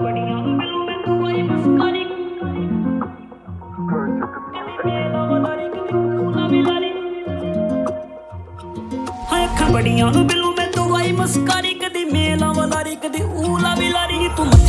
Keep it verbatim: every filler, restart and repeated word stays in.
ਬੜੀਆਂ ਨੂੰ ਮਿਲੂ ਮੈਂ ਤੂੰ ਆਈ ਮੁਸਕਾਰੀ ਮੇਲਾ ਵਾਲੀ ਕਦੀ ਕੂਲਾ ਵੀ ਲਾਰੀ ਹਾਏ ਅੱਖਾਂ ਬੜੀਆਂ ਨੂੰ ਮਿਲੂ ਮੈਂ ਤੂੰ ਆਈ ਮੁਸਕਾਰੀ ਕਦੀ ਮੇਲਾ ਵਾਲੀ ਕਦੀ ਊਲਾ ਵੀ ਲਾਰੀ ਤੂੰ